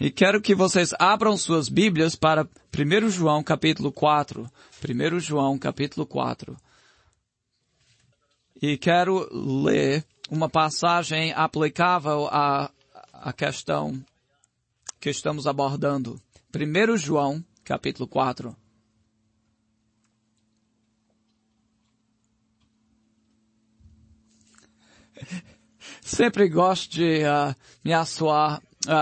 E quero que vocês abram suas Bíblias para 1 João capítulo 4. 1 João capítulo 4. E quero ler uma passagem aplicável à questão que estamos abordando. 1 João capítulo 4. Sempre gosto de me assoar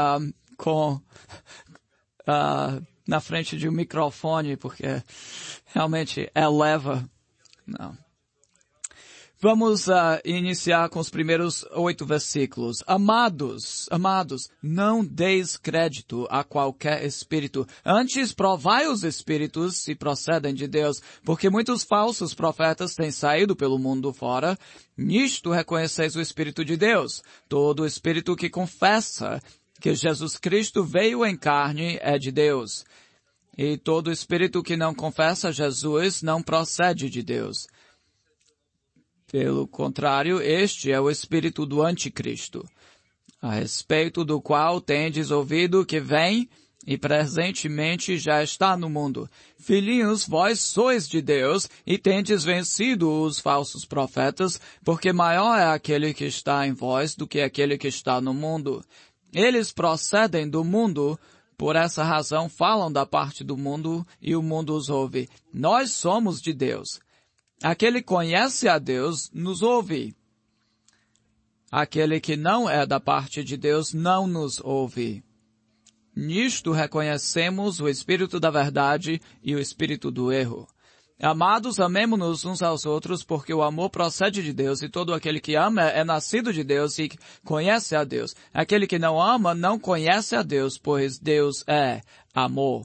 na frente de um microfone, porque realmente eleva. Não. Vamos iniciar com os primeiros 8 versículos. Amados, não deis crédito a qualquer espírito. Antes, provai os espíritos se procedem de Deus, porque muitos falsos profetas têm saído pelo mundo fora. Nisto reconheceis o Espírito de Deus. Todo espírito que confessa que Jesus Cristo veio em carne é de Deus. E todo espírito que não confessa Jesus não procede de Deus. Pelo contrário, este é o espírito do anticristo, a respeito do qual tendes ouvido que vem e presentemente já está no mundo. Filhinhos, vós sois de Deus e tendes vencido os falsos profetas, porque maior é aquele que está em vós do que aquele que está no mundo. Eles procedem do mundo, por essa razão falam da parte do mundo e o mundo os ouve. Nós somos de Deus. Aquele que conhece a Deus nos ouve. Aquele que não é da parte de Deus não nos ouve. Nisto reconhecemos o espírito da verdade e o espírito do erro. Amados, amemo-nos uns aos outros, porque o amor procede de Deus, e todo aquele que ama é nascido de Deus e conhece a Deus. Aquele que não ama não conhece a Deus, pois Deus é amor.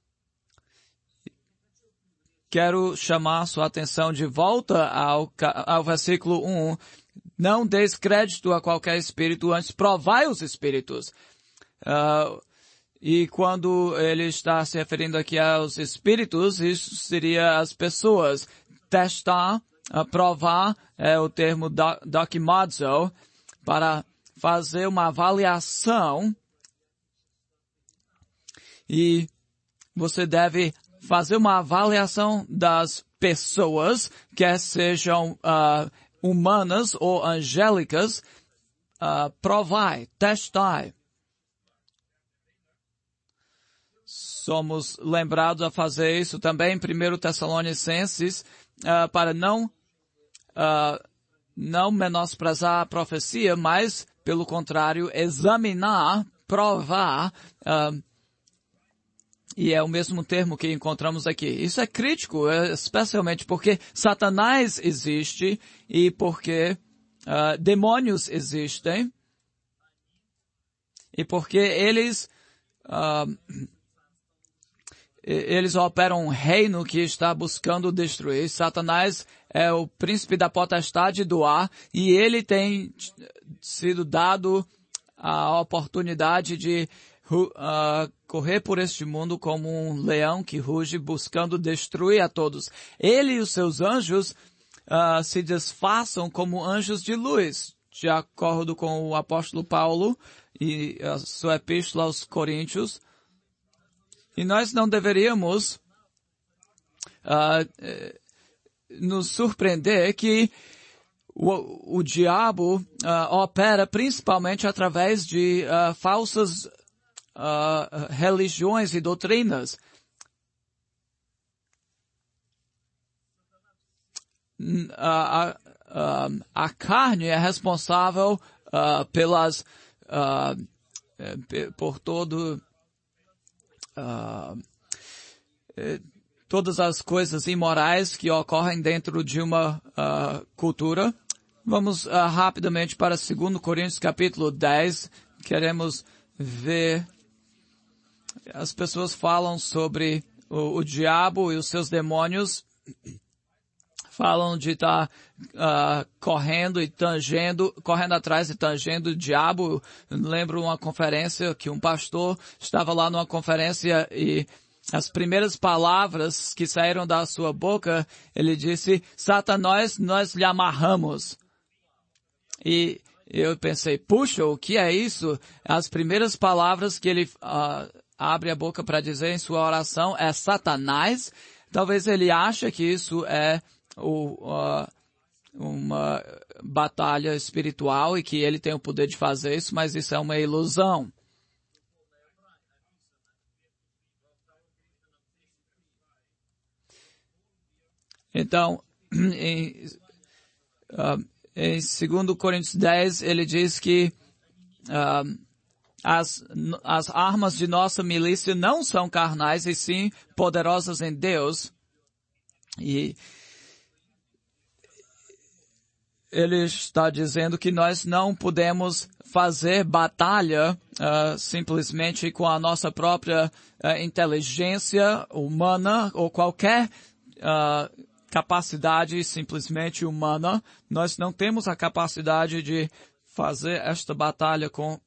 Quero chamar sua atenção de volta ao versículo 1. Não deis crédito a qualquer espírito, antes provai os espíritos. E quando ele está se referindo aqui aos espíritos, isso seria as pessoas. Testar, provar, é o termo dokimazo, para fazer uma avaliação. E você deve fazer uma avaliação das pessoas, quer sejam humanas ou angélicas, provai, testai. Somos lembrados a fazer isso também em 1 Tessalonicenses, para não menosprezar a profecia, mas, pelo contrário, examinar, provar, e é o mesmo termo que encontramos aqui. Isso é crítico, especialmente porque Satanás existe e porque demônios existem e porque eles operam um reino que está buscando destruir. Satanás é o príncipe da potestade do ar e ele tem sido dado a oportunidade de correr por este mundo como um leão que ruge buscando destruir a todos. Ele e os seus anjos se disfarçam como anjos de luz, de acordo com o apóstolo Paulo e a sua epístola aos Coríntios. E nós não deveríamos nos surpreender que o diabo opera principalmente através de falsas religiões e doutrinas. A carne é responsável por todas as coisas imorais que ocorrem dentro de uma cultura. Vamos rapidamente para 2 Coríntios capítulo 10. Queremos ver. As pessoas falam sobre o diabo e os seus demônios. Falam de estar correndo atrás e tangendo o diabo. Eu lembro uma conferência que um pastor estava lá numa conferência e as primeiras palavras que saíram da sua boca, ele disse, Satanás, nós lhe amarramos. E eu pensei, puxa, o que é isso? As primeiras palavras que ele abre a boca para dizer em sua oração é Satanás. Talvez ele ache que isso é uma batalha espiritual e que ele tem o poder de fazer isso, mas isso é uma ilusão. Então, em 2 Coríntios 10, ele diz que as armas de nossa milícia não são carnais, e sim poderosas em Deus. E ele está dizendo que nós não podemos fazer batalha simplesmente com a nossa própria inteligência humana ou qualquer capacidade simplesmente humana. Nós não temos a capacidade de fazer esta batalha com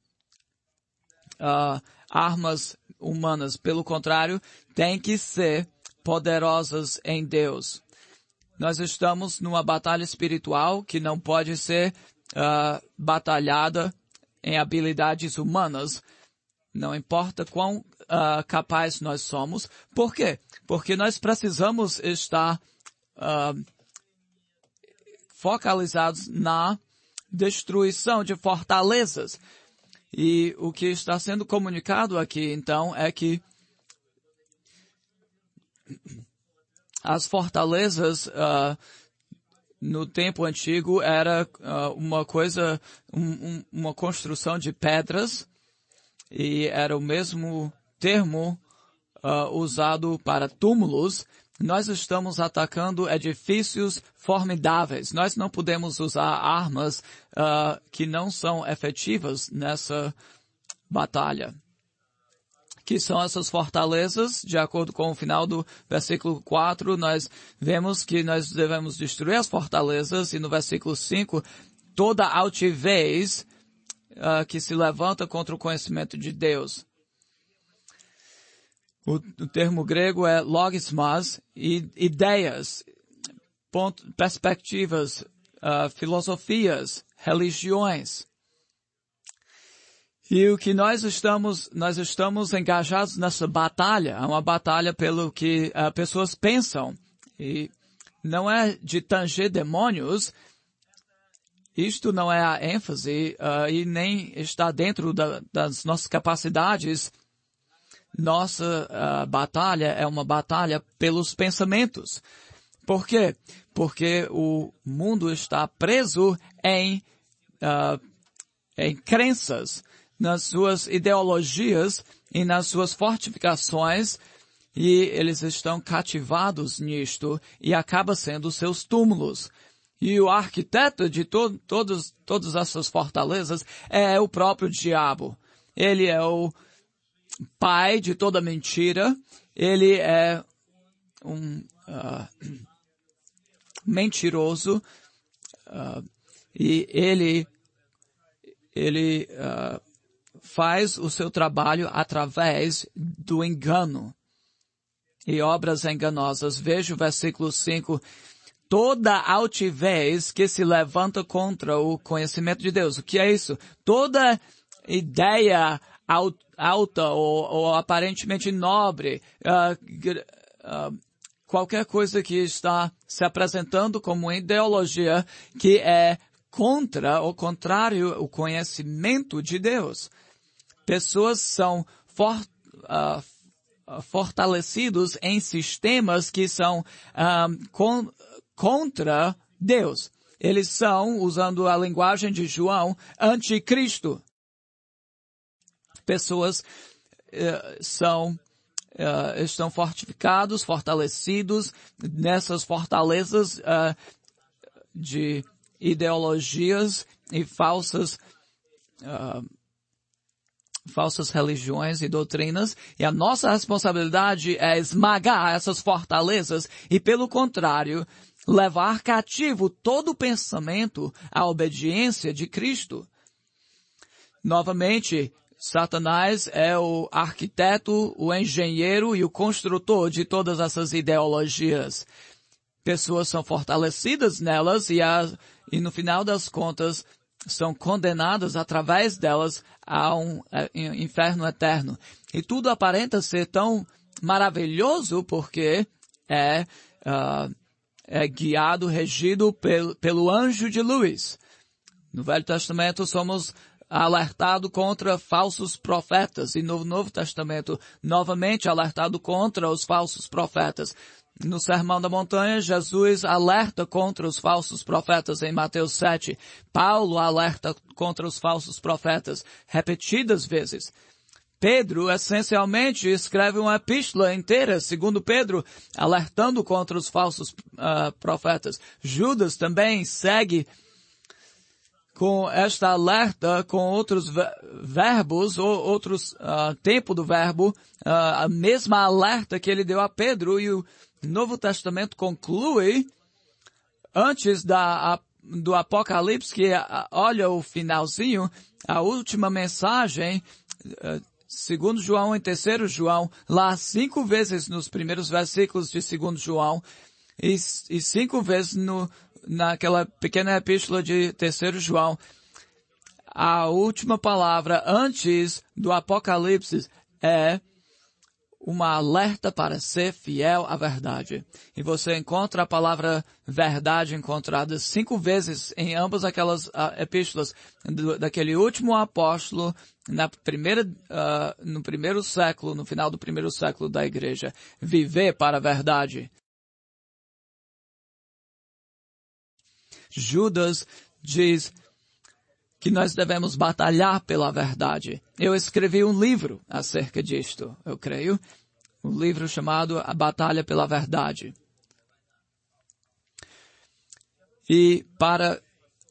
armas humanas. Pelo contrário, tem que ser poderosas em Deus. Nós estamos numa batalha espiritual que não pode ser batalhada em habilidades humanas. Não importa quão capaz nós somos. Por quê? Porque nós precisamos estar focalizados na destruição de fortalezas. E o que está sendo comunicado aqui, então, é que as fortalezas no tempo antigo era uma coisa, uma construção de pedras, e era o mesmo termo usado para túmulos. Nós estamos atacando edifícios formidáveis. Nós não podemos usar armas que não são efetivas nessa batalha. Que são essas fortalezas? De acordo com o final do versículo 4, nós vemos que nós devemos destruir as fortalezas, e no versículo 5, toda altivez que se levanta contra o conhecimento de Deus. O termo grego é logismas, e ideias, perspectivas, filosofias, religiões. E o que nós estamos engajados nessa batalha, é uma batalha pelo que pessoas pensam. E não é de tanger demônios. Isto não é a ênfase e nem está dentro das nossas capacidades. Nossa batalha é uma batalha pelos pensamentos. Por quê? Porque o mundo está preso em crenças, nas suas ideologias e nas suas fortificações, e eles estão cativados nisto, e acaba sendo seus túmulos. E o arquiteto de todas essas fortalezas é o próprio diabo. Ele é o pai de toda mentira. Ele é um mentiroso, e ele faz o seu trabalho através do engano e obras enganosas. Veja o versículo 5. Toda altivez que se levanta contra o conhecimento de Deus. O que é isso? Toda ideia alta ou aparentemente nobre, qualquer coisa que está se apresentando como ideologia que é contra ou contrário ao conhecimento de Deus. Pessoas são fortalecidos em sistemas que são contra Deus. Eles são, usando a linguagem de João, anticristo. Pessoas estão fortificados, fortalecidos nessas fortalezas de ideologias e falsas religiões e doutrinas, e a nossa responsabilidade é esmagar essas fortalezas e, pelo contrário, levar cativo todo o pensamento à obediência de Cristo. Novamente, Satanás é o arquiteto, o engenheiro e o construtor de todas essas ideologias. Pessoas são fortalecidas nelas e no final das contas, são condenadas através delas a um inferno eterno. E tudo aparenta ser tão maravilhoso porque é guiado, regido pelo anjo de luz. No Velho Testamento somos alertados contra falsos profetas e no Novo Testamento novamente alertado contra os falsos profetas. No Sermão da Montanha, Jesus alerta contra os falsos profetas em Mateus 7. Paulo alerta contra os falsos profetas repetidas vezes. Pedro, essencialmente, escreve uma epístola inteira, segundo Pedro, alertando contra os falsos profetas. Judas também segue com esta alerta, com outros verbos, ou outros tempo do verbo, a mesma alerta que ele deu a Pedro, e o Novo Testamento conclui, antes do Apocalipse, que olha o finalzinho, a última mensagem, segundo João e terceiro João, lá 5 vezes nos primeiros versículos de segundo João, e 5 vezes naquela pequena epístola de terceiro João. A última palavra antes do Apocalipse é uma alerta para ser fiel à verdade. E você encontra a palavra verdade encontrada 5 vezes em ambas aquelas epístolas daquele último apóstolo no primeiro século, no final do primeiro século da igreja. Viver para a verdade. Judas diz que nós devemos batalhar pela verdade. Eu escrevi um livro acerca disto, eu creio. Um livro chamado A Batalha pela Verdade. E para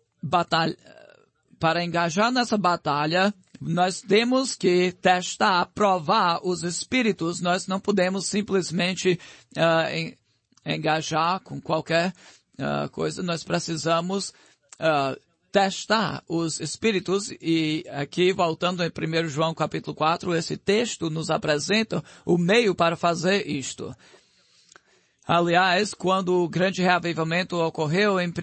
engajar nessa batalha, nós temos que testar, provar os espíritos. Nós não podemos simplesmente engajar com qualquer coisa. Nós precisamos testar os espíritos, e aqui, voltando em 1 João capítulo 4, esse texto nos apresenta o meio para fazer isto. Aliás, quando o grande reavivamento ocorreu em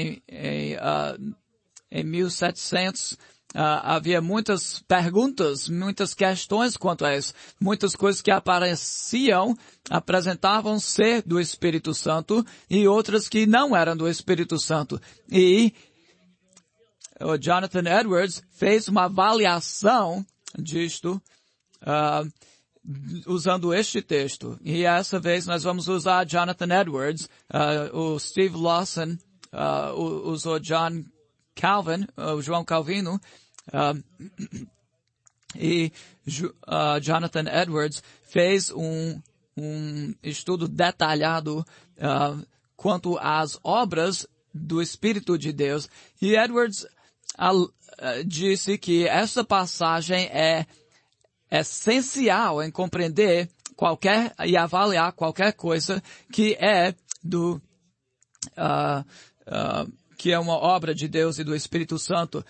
1700, havia muitas perguntas, muitas questões quanto a isso. Muitas coisas que apresentavam ser do Espírito Santo, e outras que não eram do Espírito Santo. E o Jonathan Edwards fez uma avaliação disto, usando este texto. E essa vez nós vamos usar Jonathan Edwards. O Steve Lawson usou John Calvin, João Calvino, e Jonathan Edwards fez um estudo detalhado quanto às obras do Espírito de Deus. E Edwards disse que essa passagem é essencial em compreender e avaliar qualquer coisa que é que é uma obra de Deus e do Espírito Santo.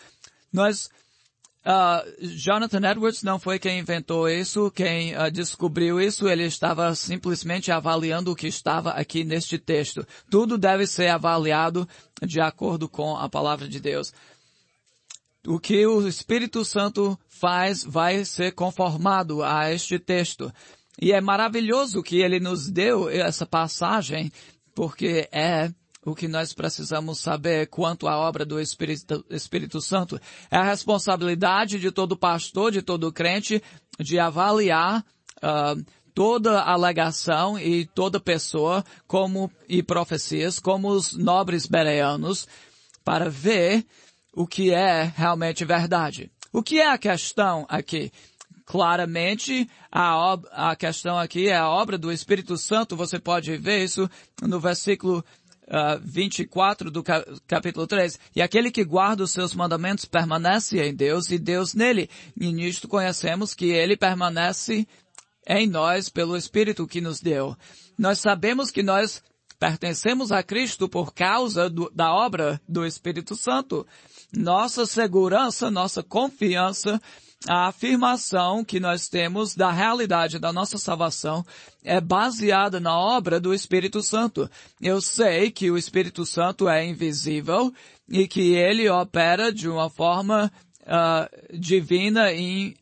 Jonathan Edwards não foi quem inventou isso, quem descobriu isso. Ele estava simplesmente avaliando o que estava aqui neste texto. Tudo deve ser avaliado de acordo com a palavra de Deus. O que o Espírito Santo faz vai ser conformado a este texto. E é maravilhoso que ele nos deu essa passagem, porque é o que nós precisamos saber quanto à obra do Espírito Santo. É a responsabilidade de todo pastor, de todo crente, de avaliar toda alegação e toda pessoa e profecias, como os nobres bereanos, para ver o que é realmente verdade. O que é a questão aqui? Claramente, a questão aqui é a obra do Espírito Santo. Você pode ver isso no versículo 24 do capítulo 3. E aquele que guarda os seus mandamentos permanece em Deus e Deus nele. E nisto conhecemos que ele permanece em nós pelo Espírito que nos deu. Nós sabemos que nós pertencemos a Cristo por causa da obra do Espírito Santo. Nossa segurança, nossa confiança a afirmação que nós temos da realidade da nossa salvação é baseada na obra do Espírito Santo. Eu sei que o Espírito Santo é invisível e que ele opera de uma forma divina e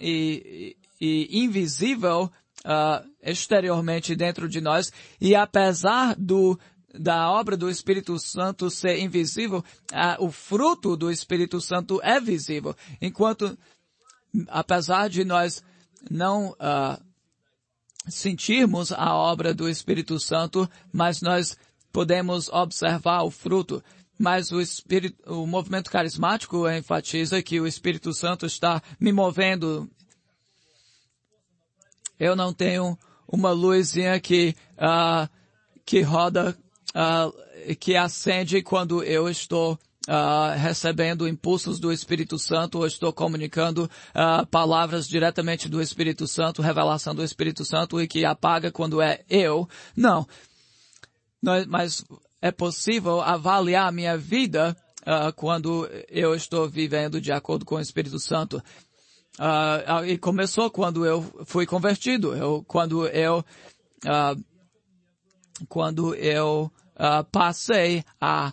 invisível exteriormente dentro de nós, e apesar da obra do Espírito Santo ser invisível, o fruto do Espírito Santo é visível. Enquanto, apesar de nós não sentirmos a obra do Espírito Santo, mas nós podemos observar o fruto. Mas o movimento carismático enfatiza que o Espírito Santo está me movendo. Eu não tenho uma luzinha que roda, que acende quando eu estou recebendo impulsos do Espírito Santo, ou estou comunicando palavras diretamente do Espírito Santo, revelação do Espírito Santo, e que apaga quando é eu. Não. Mas é possível avaliar a minha vida quando eu estou vivendo de acordo com o Espírito Santo. E começou quando eu fui convertido. Quando eu passei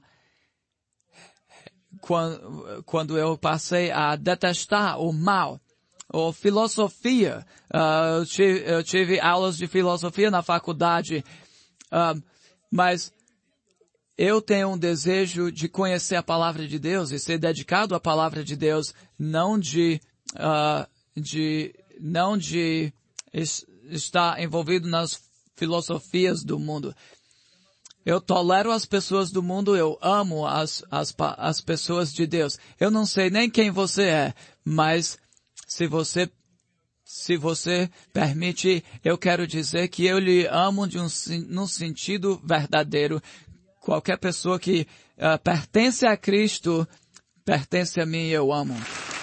a detestar o mal, ou filosofia. Eu tive aulas de filosofia na faculdade, mas eu tenho um desejo de conhecer a palavra de Deus e ser dedicado à palavra de Deus, não de estar envolvido nas filosofias do mundo. Eu tolero as pessoas do mundo, eu amo as pessoas de Deus. Eu não sei nem quem você é, mas se você permite, eu quero dizer que eu lhe amo num sentido verdadeiro. Qualquer pessoa que pertence a Cristo, pertence a mim e eu amo.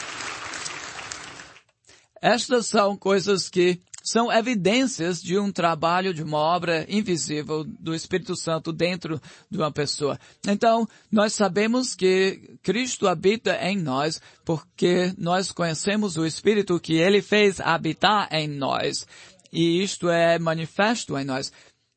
Estas são coisas que são evidências de um trabalho, de uma obra invisível do Espírito Santo dentro de uma pessoa. Então, nós sabemos que Cristo habita em nós porque nós conhecemos o Espírito que Ele fez habitar em nós. E isto é manifesto em nós.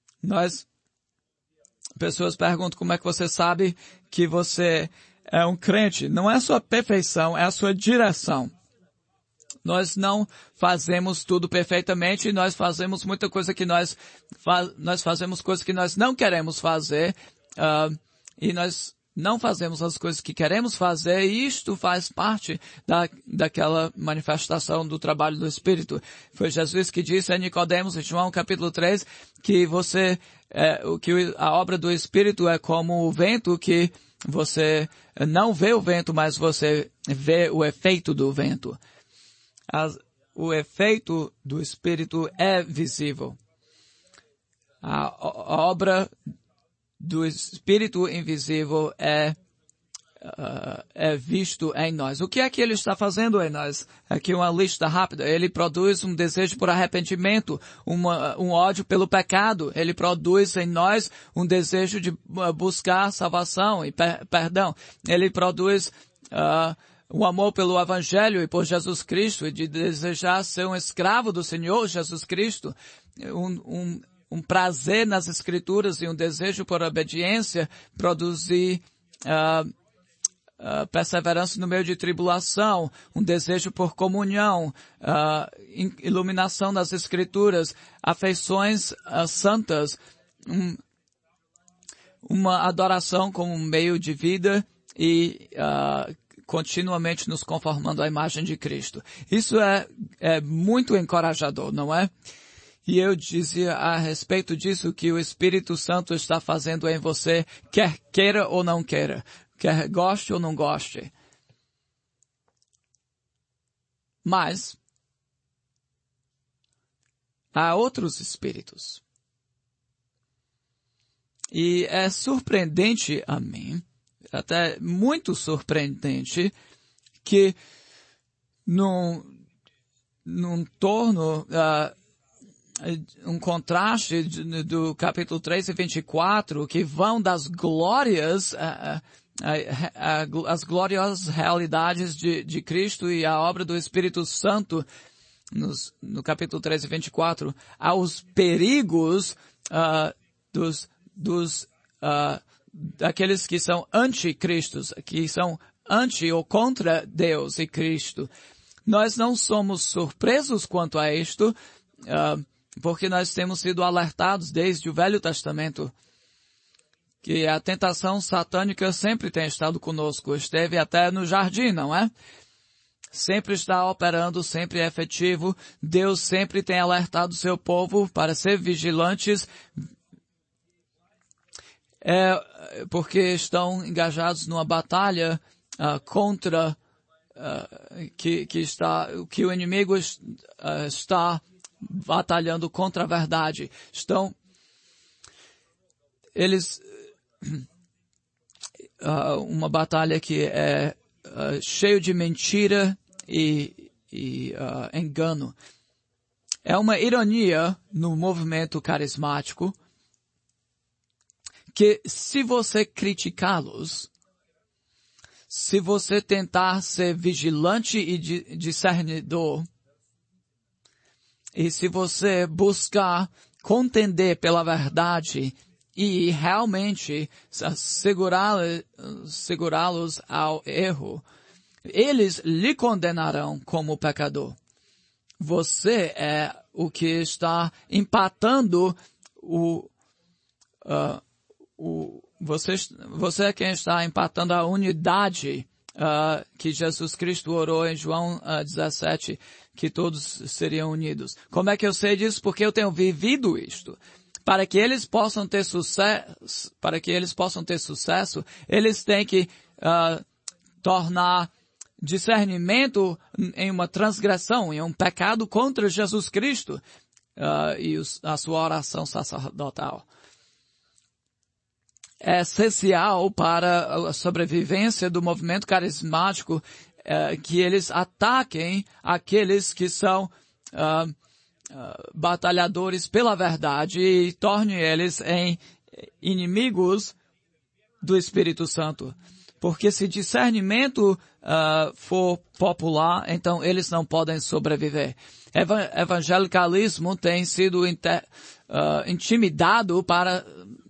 Pessoas perguntam como é que você sabe que você é um crente. Não é a sua perfeição, é a sua direção. Nós não fazemos tudo perfeitamente, nós fazemos muita coisa que nós fazemos coisas que nós não queremos fazer, e nós não fazemos as coisas que queremos fazer, e isto faz parte daquela manifestação do trabalho do Espírito. Foi Jesus que disse a Nicodemos, em João capítulo 3, que que a obra do Espírito é como o vento, que você não vê o vento, mas você vê o efeito do vento. O efeito do Espírito é visível. A obra do Espírito invisível é visto em nós. O que é que ele está fazendo em nós? Aqui uma lista rápida. Ele produz um desejo por arrependimento, um ódio pelo pecado. Ele produz em nós um desejo de buscar salvação e perdão. Ele produz um amor pelo Evangelho e por Jesus Cristo, e de desejar ser um escravo do Senhor Jesus Cristo, um prazer nas Escrituras e um desejo por obediência, produzir perseverança no meio de tribulação, um desejo por comunhão, iluminação das Escrituras, afeições santas, uma adoração como um meio de vida e continuamente nos conformando à imagem de Cristo. Isso é muito encorajador, não é? E eu dizia a respeito disso que o Espírito Santo está fazendo em você, quer queira ou não queira, quer goste ou não goste. Mas há outros espíritos. E é surpreendente a mim, até muito surpreendente, que num torno, um contraste do capítulo 3 e 24, que vão das glórias as gloriosas realidades de Cristo e a obra do Espírito Santo, no capítulo 13 e 24, aos perigos daqueles que são anticristos, que são anti ou contra Deus e Cristo. Nós não somos surpresos quanto a isto, porque nós temos sido alertados desde o Velho Testamento que a tentação satânica sempre tem estado conosco. Esteve até no jardim, não é? Sempre está operando, sempre é efetivo. Deus sempre tem alertado o seu povo para ser vigilantes, porque estão engajados numa batalha contra que o inimigo está batalhando contra a verdade. Uma batalha que é cheio de mentira e engano. É uma ironia no movimento carismático que se você criticá-los, se você tentar ser vigilante e discernidor, e se você buscar contender pela verdade e realmente segurá-los ao erro, eles lhe condenarão como pecador. Você é o que está empatando você é quem está empatando a unidade que Jesus Cristo orou em João 17, que todos seriam unidos. Como é que eu sei disso? Porque eu tenho vivido isto. Para que eles possam ter sucesso, eles têm que tornar discernimento em uma transgressão, em um pecado contra Jesus Cristo e a sua oração sacerdotal. É essencial para a sobrevivência do movimento carismático que eles ataquem aqueles que são batalhadores pela verdade e torne eles em inimigos do Espírito Santo. Porque se discernimento for popular, então eles não podem sobreviver. Evangelicalismo tem sido intimidado para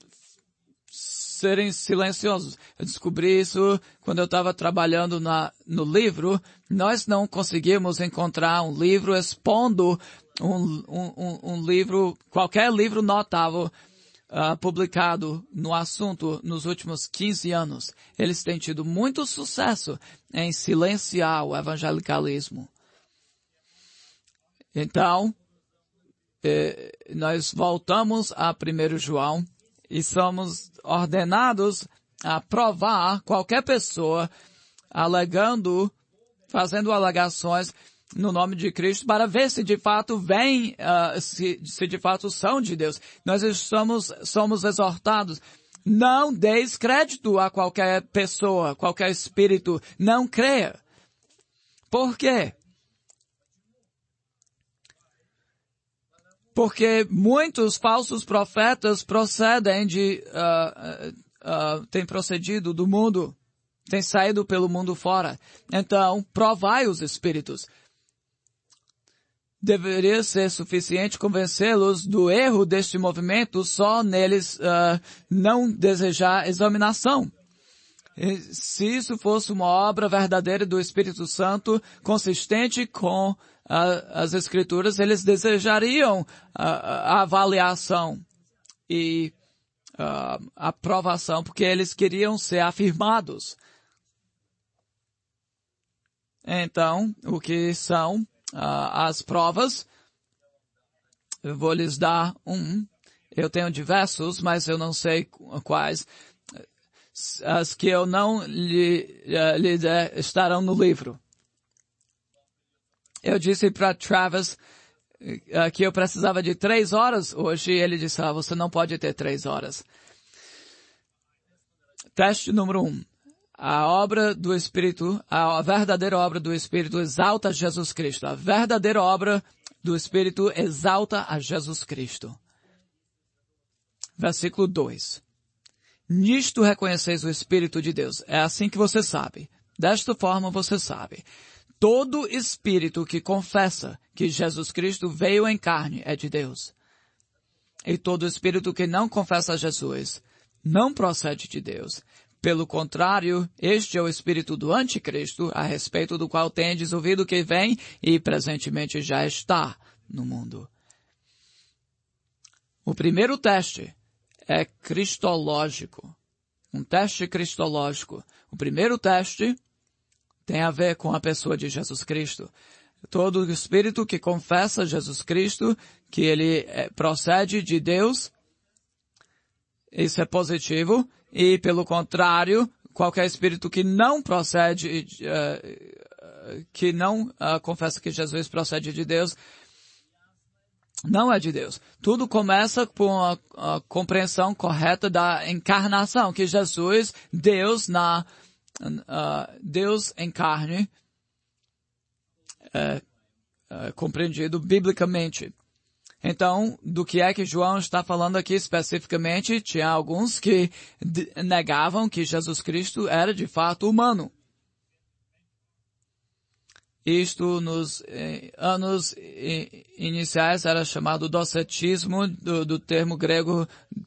serem silenciosos. Eu descobri isso quando eu estava trabalhando no livro. Nós não conseguimos encontrar um livro expondo um livro, qualquer livro notável publicado no assunto nos últimos 15 anos. Eles têm tido muito sucesso em silenciar o evangelicalismo. Então, nós voltamos a 1 João e somos ordenados a provar qualquer pessoa fazendo alegações no nome de Cristo para ver se de fato se de fato são de Deus. Nós somos exortados. Não deis crédito a qualquer pessoa, qualquer espírito. Não creia. Por quê? Porque muitos falsos profetas têm procedido do mundo, têm saído pelo mundo fora. Então, provai os espíritos. Deveria ser suficiente convencê-los do erro deste movimento só neles não desejar examinação. E se isso fosse uma obra verdadeira do Espírito Santo, consistente com as Escrituras, eles desejariam a avaliação e a aprovação, porque eles queriam ser afirmados. Então, o que são as provas? Eu vou lhes dar eu tenho diversos, mas eu não sei quais. As que eu não lhe der estarão no livro. Eu disse para Travis que eu precisava de 3 horas hoje e ele disse, você não pode ter 3 horas. Teste número 1. A obra do Espírito, a verdadeira obra do Espírito exalta Jesus Cristo. A verdadeira obra do Espírito exalta a Jesus Cristo. Versículo 2. Nisto reconheceis o Espírito de Deus. É assim que você sabe. Desta forma você sabe. Todo espírito que confessa que Jesus Cristo veio em carne é de Deus. E todo espírito que não confessa a Jesus não procede de Deus. Pelo contrário, este é o espírito do anticristo, a respeito do qual tendes ouvido que vem e presentemente já está no mundo. O primeiro teste é cristológico. Um teste cristológico. O primeiro teste tem a ver com a pessoa de Jesus Cristo. Todo espírito que confessa Jesus Cristo, que ele procede de Deus, isso é positivo. E, pelo contrário, qualquer espírito que não procede, que não confessa que Jesus procede de Deus, não é de Deus. Tudo começa com a compreensão correta da encarnação, que Jesus, Deus em carne, compreendido biblicamente. Então, do que é que João está falando aqui especificamente? Tinha alguns que negavam que Jesus Cristo era de fato humano. Isto nos anos iniciais era chamado docetismo, do termo grego,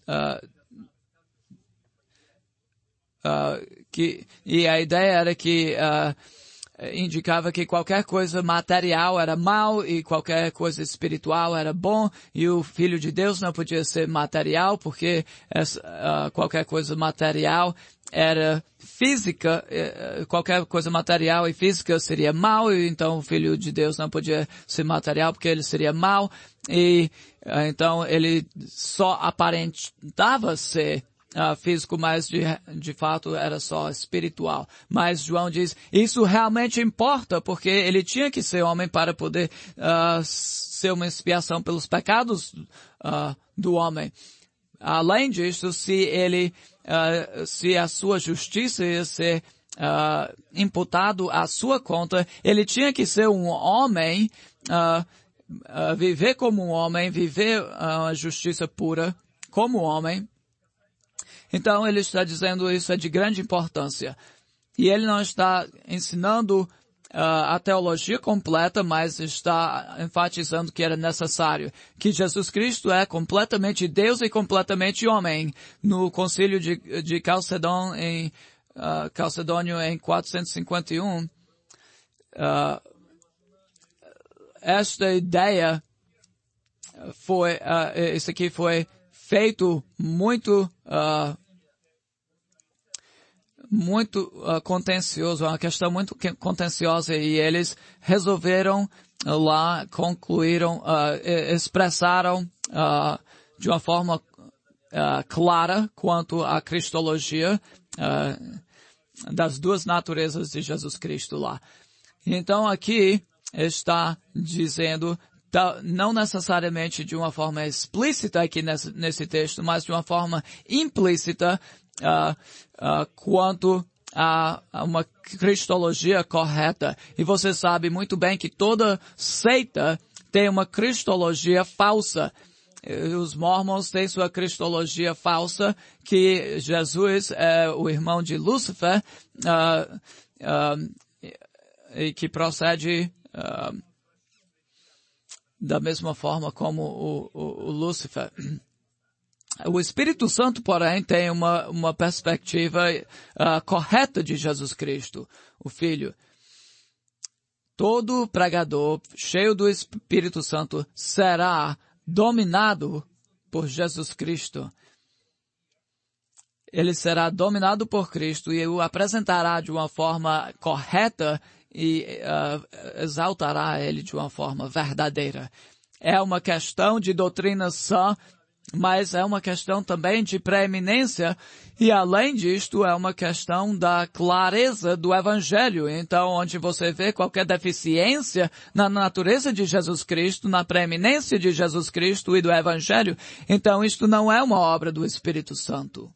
e a ideia era que indicava que qualquer coisa material era mal e qualquer coisa espiritual era bom, e o Filho de Deus não podia ser material porque qualquer coisa material era física, qualquer coisa material e física seria mal, e então o Filho de Deus não podia ser material porque ele seria mal, e então ele só aparentava ser físico, mas de fato era só espiritual. Mas João diz, isso realmente importa, porque ele tinha que ser homem para poder ser uma expiação pelos pecados do homem. Além disso, se a sua justiça ia ser imputado à sua conta, ele tinha que ser um homem, viver como um homem, viver a justiça pura como homem. Então, ele está dizendo isso é de grande importância. E ele não está ensinando a teologia completa, mas está enfatizando que era necessário. Que Jesus Cristo é completamente Deus e completamente homem. No concílio de Calcedônio em 451, esta ideia foi, isso aqui foi feito muito contencioso, uma questão muito contenciosa, e eles resolveram lá, concluíram, expressaram de uma forma clara quanto à cristologia das duas naturezas de Jesus Cristo lá. Então aqui está dizendo, não necessariamente de uma forma explícita aqui nesse texto, mas de uma forma implícita, quanto a uma cristologia correta. E você sabe muito bem que toda seita tem uma cristologia falsa. Os mormons têm sua cristologia falsa, que Jesus é o irmão de Lúcifer, e que procede da mesma forma como o Lúcifer. O Espírito Santo, porém, tem uma perspectiva correta de Jesus Cristo, o Filho. Todo pregador cheio do Espírito Santo será dominado por Jesus Cristo. Ele será dominado por Cristo e o apresentará de uma forma correta e exaltará ele de uma forma verdadeira. É uma questão de doutrina sã, mas é uma questão também de preeminência, e além disto é uma questão da clareza do Evangelho. Então, onde você vê qualquer deficiência na natureza de Jesus Cristo, na preeminência de Jesus Cristo e do Evangelho, então isto não é uma obra do Espírito Santo.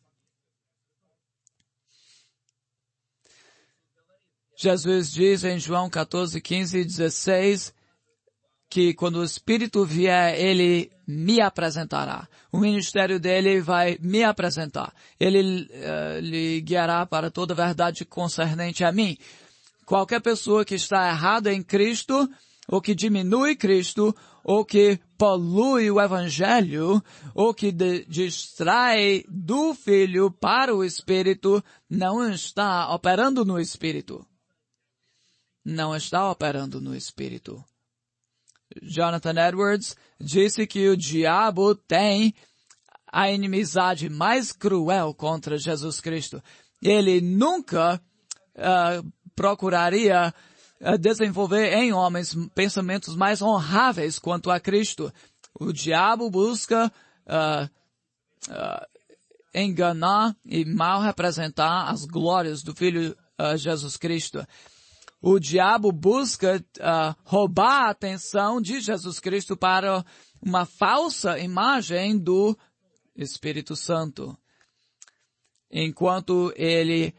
Jesus diz em João 14, 15 e 16, que quando o Espírito vier, ele me apresentará. O ministério dele vai me apresentar. Ele lhe guiará para toda a verdade concernente a mim. Qualquer pessoa que está errada em Cristo, ou que diminui Cristo, ou que polui o Evangelho, ou que distrai do Filho para o Espírito, não está operando no Espírito. Não está operando no Espírito. Jonathan Edwards disse que o diabo tem a inimizade mais cruel contra Jesus Cristo. Ele nunca procuraria desenvolver em homens pensamentos mais honráveis quanto a Cristo. O diabo busca enganar e mal representar as glórias do Filho Jesus Cristo. O diabo busca roubar a atenção de Jesus Cristo para uma falsa imagem do Espírito Santo. Enquanto ele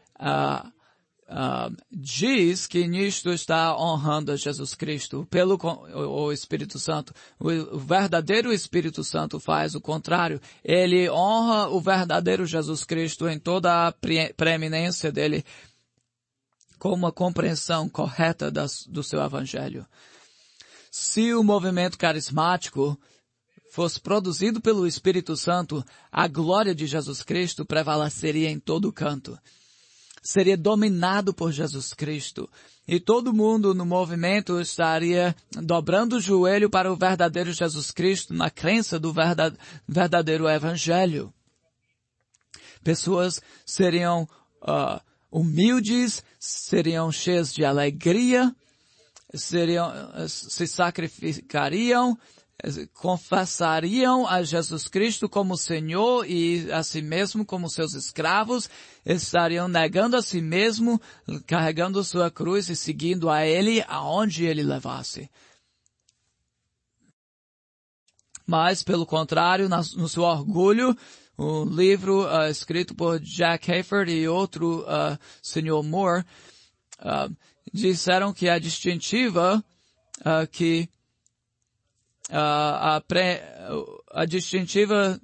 diz que nisto está honrando a Jesus Cristo pelo o Espírito Santo. O verdadeiro Espírito Santo faz o contrário. Ele honra o verdadeiro Jesus Cristo em toda a preeminência dele, com uma compreensão correta do seu Evangelho. Se o movimento carismático fosse produzido pelo Espírito Santo, a glória de Jesus Cristo prevaleceria em todo canto. Seria dominado por Jesus Cristo. E todo mundo no movimento estaria dobrando o joelho para o verdadeiro Jesus Cristo, na crença do verdadeiro Evangelho. Pessoas seriam humildes, seriam cheias de alegria, se sacrificariam, confessariam a Jesus Cristo como Senhor e a si mesmo como seus escravos, estariam negando a si mesmo, carregando sua cruz e seguindo a Ele aonde Ele levasse. Mas, pelo contrário, no seu orgulho, um livro escrito por Jack Hayford e outro Sr. Moore disseram que a distintiva a distintiva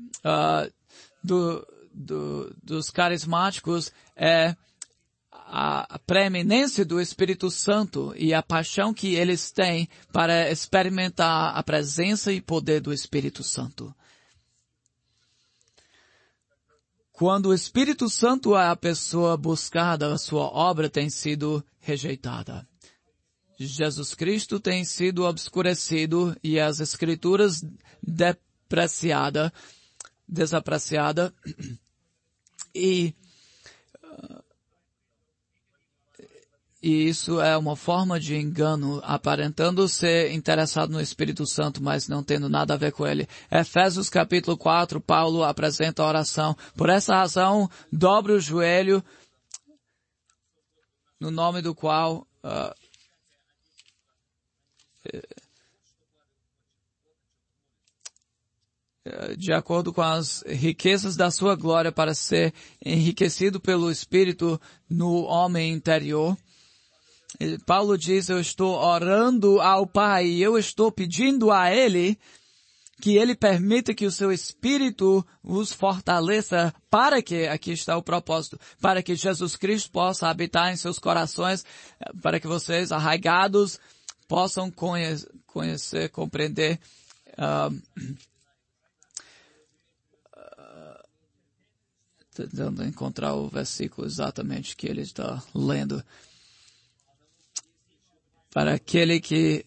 dos carismáticos é a preeminência do Espírito Santo e a paixão que eles têm para experimentar a presença e poder do Espírito Santo. Quando o Espírito Santo é a pessoa buscada, a sua obra tem sido rejeitada. Jesus Cristo tem sido obscurecido e as Escrituras desapreciada e isso é uma forma de engano, aparentando ser interessado no Espírito Santo, mas não tendo nada a ver com ele. Efésios capítulo 4, Paulo apresenta a oração. Por essa razão, dobre o joelho, no nome do qual de acordo com as riquezas da sua glória, para ser enriquecido pelo Espírito no homem interior. Paulo diz, eu estou orando ao Pai e eu estou pedindo a Ele que Ele permita que o seu Espírito os fortaleça para que, aqui está o propósito, para que Jesus Cristo possa habitar em seus corações, para que vocês, arraigados, possam conhecer, compreender, tentando encontrar o versículo exatamente que ele está lendo. Para aquele que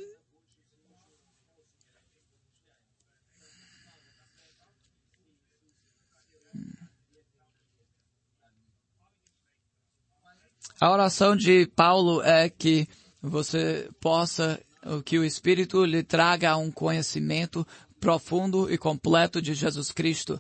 a oração de Paulo é que você possa, que o Espírito lhe traga um conhecimento profundo e completo de Jesus Cristo.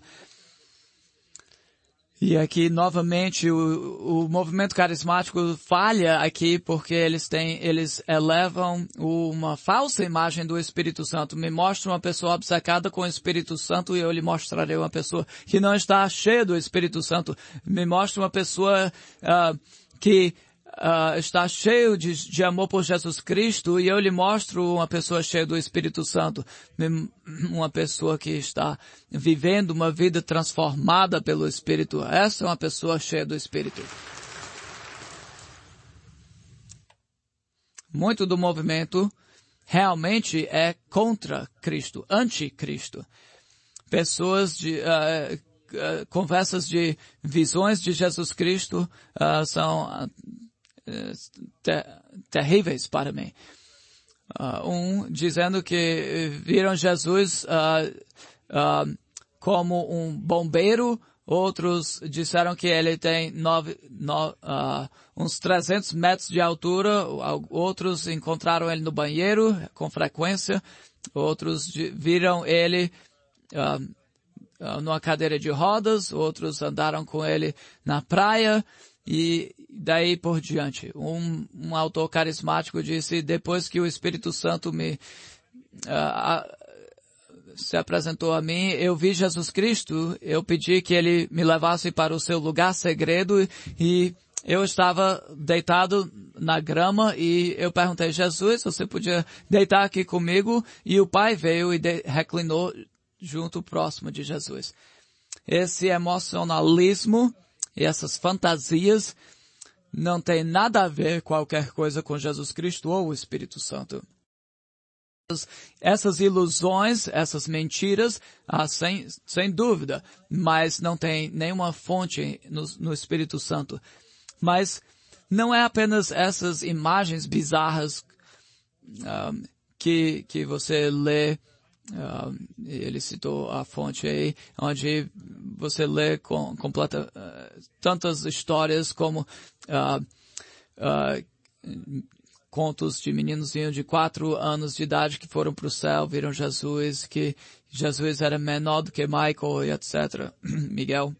E aqui, novamente, o movimento carismático falha aqui porque eles elevam uma falsa imagem do Espírito Santo. Me mostra uma pessoa obcecada com o Espírito Santo e eu lhe mostrarei uma pessoa que não está cheia do Espírito Santo. Me mostra uma pessoa que está cheio de amor por Jesus Cristo e eu lhe mostro uma pessoa cheia do Espírito Santo, uma pessoa que está vivendo uma vida transformada pelo Espírito, essa é uma pessoa cheia do Espírito. Muito do movimento realmente é contra Cristo, anticristo. Pessoas conversas de visões de Jesus Cristo são terríveis para mim. Dizendo que viram Jesus como um bombeiro, outros disseram que ele tem uns 300 metros de altura, outros encontraram ele no banheiro com frequência, outros viram ele numa cadeira de rodas, outros andaram com ele na praia, e daí por diante. Um autor carismático disse, depois que o Espírito Santo se apresentou a mim, eu vi Jesus Cristo, eu pedi que ele me levasse para o seu lugar segredo e eu estava deitado na grama e eu perguntei, Jesus, você podia deitar aqui comigo? E o Pai veio e reclinou junto próximo de Jesus. Esse emocionalismo e essas fantasias não tem nada a ver qualquer coisa com Jesus Cristo ou o Espírito Santo. Essas ilusões, essas mentiras, sem dúvida, mas não tem nenhuma fonte no Espírito Santo. Mas não é apenas essas imagens bizarras que você lê. Ele citou a fonte aí, onde você lê tantas histórias como contos de meninozinho de 4 anos de idade que foram para o céu, viram Jesus, que Jesus era menor do que Michael e etc. Miguel.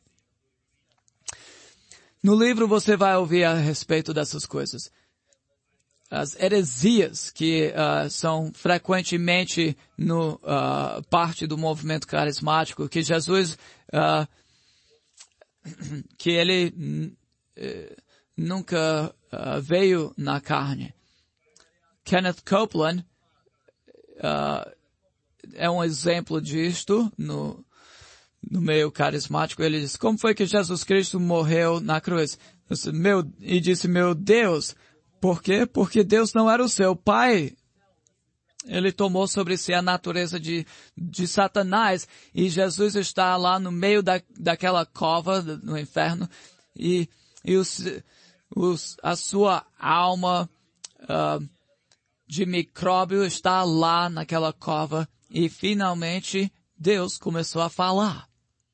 No livro você vai ouvir a respeito dessas coisas. As heresias que são frequentemente parte do movimento carismático, que Jesus, que ele nunca veio na carne. Kenneth Copeland é um exemplo disto no meio carismático. Ele diz, como foi que Jesus Cristo morreu na cruz? E disse, meu Deus, por quê? Porque Deus não era o seu pai. Ele tomou sobre si a natureza de Satanás. E Jesus está lá no meio daquela cova no inferno. E a sua alma de micróbio está lá naquela cova. E finalmente Deus começou a falar.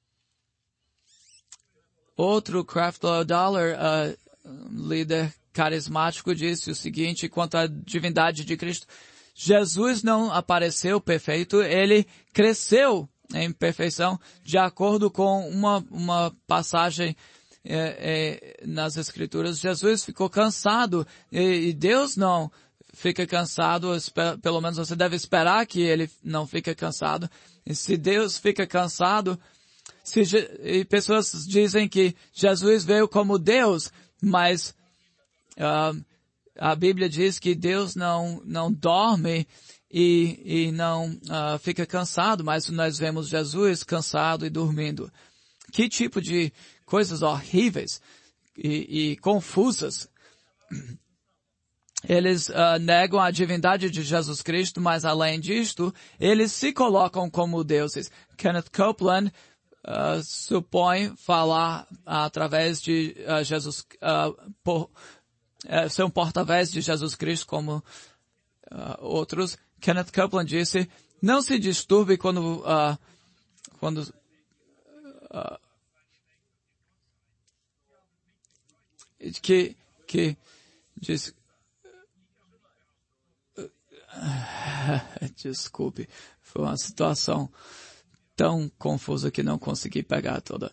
Outro Creflo Dollar, líder carismático, disse o seguinte quanto à divindade de Cristo. Jesus não apareceu perfeito, ele cresceu em perfeição, de acordo com uma passagem nas Escrituras. Jesus ficou cansado e Deus não fica cansado, pelo menos você deve esperar que ele não fique cansado. E se Deus fica cansado, e pessoas dizem que Jesus veio como Deus, mas a Bíblia diz que Deus não dorme e não fica cansado, mas nós vemos Jesus cansado e dormindo. Que tipo de coisas horríveis e confusas. Eles negam a divindade de Jesus Cristo, mas além disto, eles se colocam como deuses. Kenneth Copeland supõe falar através de Jesus, ser um porta-voz de Jesus Cristo como outros. Kenneth Copeland disse, não se disturbe quando que diz, desculpe, foi uma situação tão confusa que não consegui pegar toda.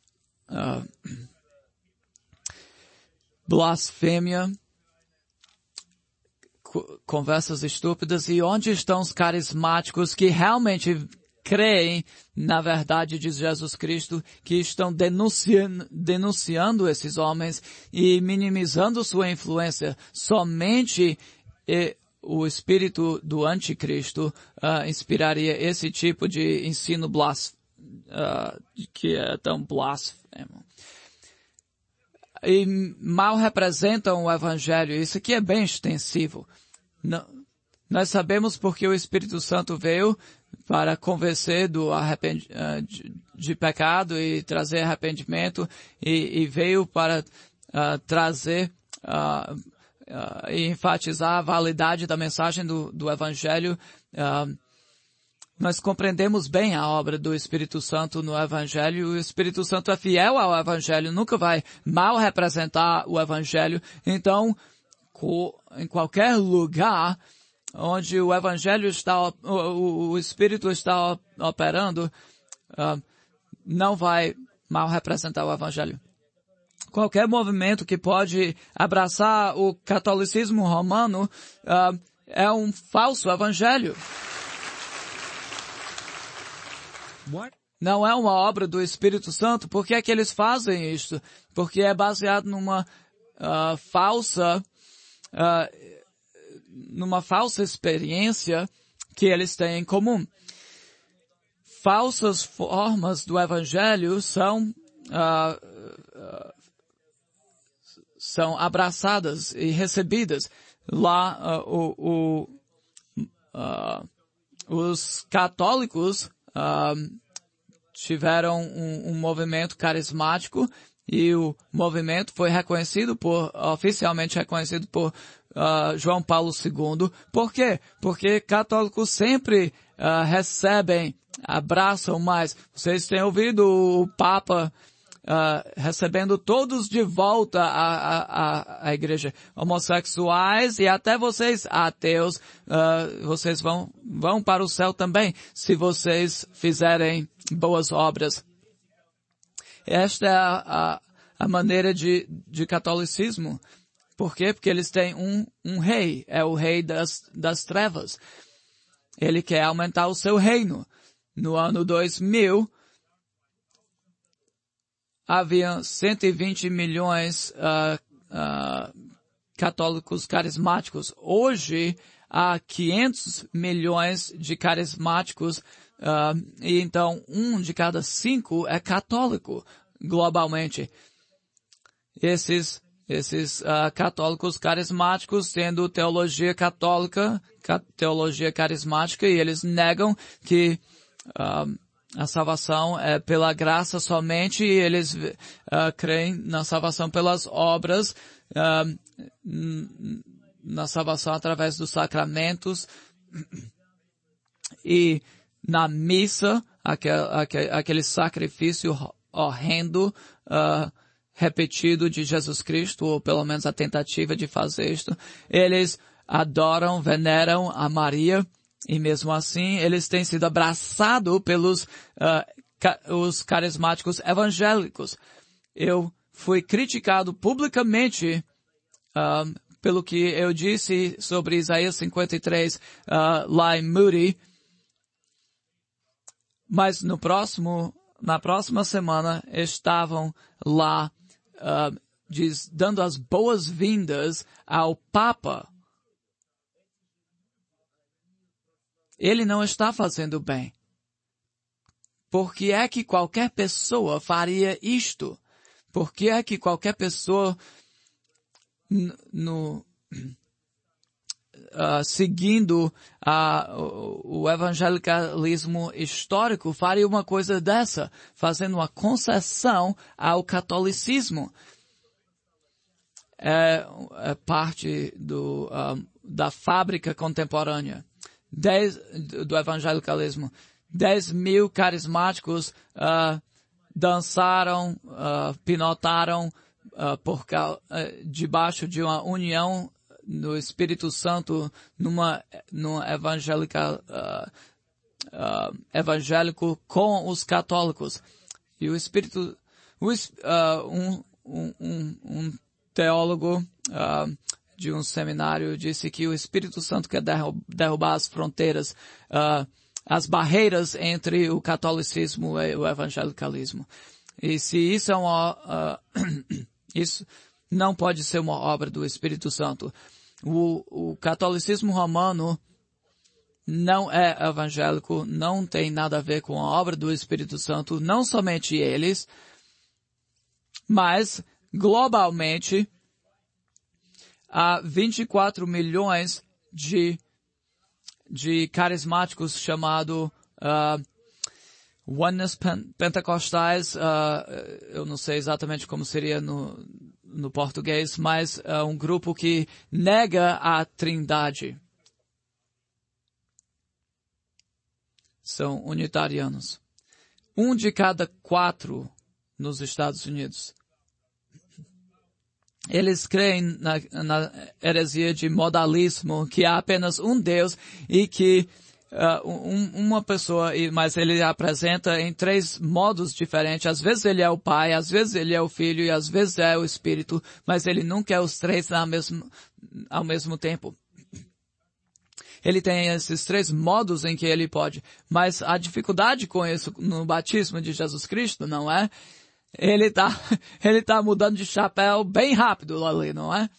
Blasfêmia, conversas estúpidas, e onde estão os carismáticos que realmente creem na verdade de Jesus Cristo, que estão denunciando esses homens e minimizando sua influência. Somente o espírito do anticristo inspiraria esse tipo de ensino que é tão blasfemo. E mal representam o Evangelho. Isso aqui é bem extensivo. Nós sabemos porque o Espírito Santo veio para convencer de pecado e trazer arrependimento, e veio para trazer e enfatizar a validade da mensagem do Evangelho. Nós compreendemos bem a obra do Espírito Santo no Evangelho. O Espírito Santo é fiel ao Evangelho, nunca vai mal representar o Evangelho. Então, em qualquer lugar onde o Evangelho o Espírito está operando, não vai mal representar o Evangelho. Qualquer movimento que pode abraçar o catolicismo romano é um falso Evangelho. Não é uma obra do Espírito Santo. Por que é que eles fazem isso? Porque é baseado numa falsa experiência que eles têm em comum. Falsas formas do Evangelho são abraçadas e recebidas. Lá, os católicos tiveram um movimento carismático, e o movimento foi oficialmente reconhecido por João Paulo II. Por quê? Porque católicos sempre abraçam mais. Vocês têm ouvido o Papa recebendo todos de volta à igreja. Homossexuais e até vocês ateus, vocês vão para o céu também, se vocês fizerem boas obras. Esta é a maneira de catolicismo. Por quê? Porque eles têm um rei, é o rei das trevas. Ele quer aumentar o seu reino. No ano 2000, havia 120 milhões católicos carismáticos. Hoje, há 500 milhões de carismáticos, e então 1 de cada 5 é católico globalmente. Esses católicos carismáticos tendo teologia católica, teologia carismática, e eles negam que a salvação é pela graça somente, e eles creem na salvação pelas obras, na salvação através dos sacramentos e na missa, aquele sacrifício horrendo repetido de Jesus Cristo, ou pelo menos a tentativa de fazer isto. Eles adoram, veneram a Maria, e mesmo assim eles têm sido abraçados pelos os carismáticos evangélicos. Eu fui criticado publicamente pelo que eu disse sobre Isaías 53 lá em Moody, mas na próxima semana estavam lá dando as boas-vindas ao Papa. Ele não está fazendo bem. Por que é que qualquer pessoa faria isto? Por que é que qualquer pessoa seguindo o evangelicalismo histórico faria uma coisa dessa, fazendo uma concessão ao catolicismo? É parte da fábrica contemporânea do evangelicalismo. 10 mil carismáticos dançaram, pinotaram debaixo de uma união no Espírito Santo, numa evangélico com os católicos. E o Espírito, um teólogo de um seminário disse que o Espírito Santo quer derrubar as fronteiras as barreiras entre o catolicismo e o evangelicalismo. E se isso é isso não pode ser uma obra do Espírito Santo. O catolicismo romano não é evangélico, não tem nada a ver com a obra do Espírito Santo, não somente eles, mas globalmente há 24 milhões de carismáticos chamado Oneness Pentecostais, eu não sei exatamente como seria no português, mas um grupo que nega a Trindade. São unitarianos. 1 de cada 4 nos Estados Unidos. Eles creem na heresia de modalismo, que há apenas um Deus e que uma pessoa, mas ele apresenta em 3 modos diferentes. Às vezes ele é o Pai, às vezes ele é o Filho e às vezes é o Espírito, mas ele nunca é os 3 ao mesmo tempo. Ele tem esses 3 modos em que ele pode, mas a dificuldade com isso no batismo de Jesus Cristo, não é? Ele tá mudando de chapéu bem rápido ali, não é?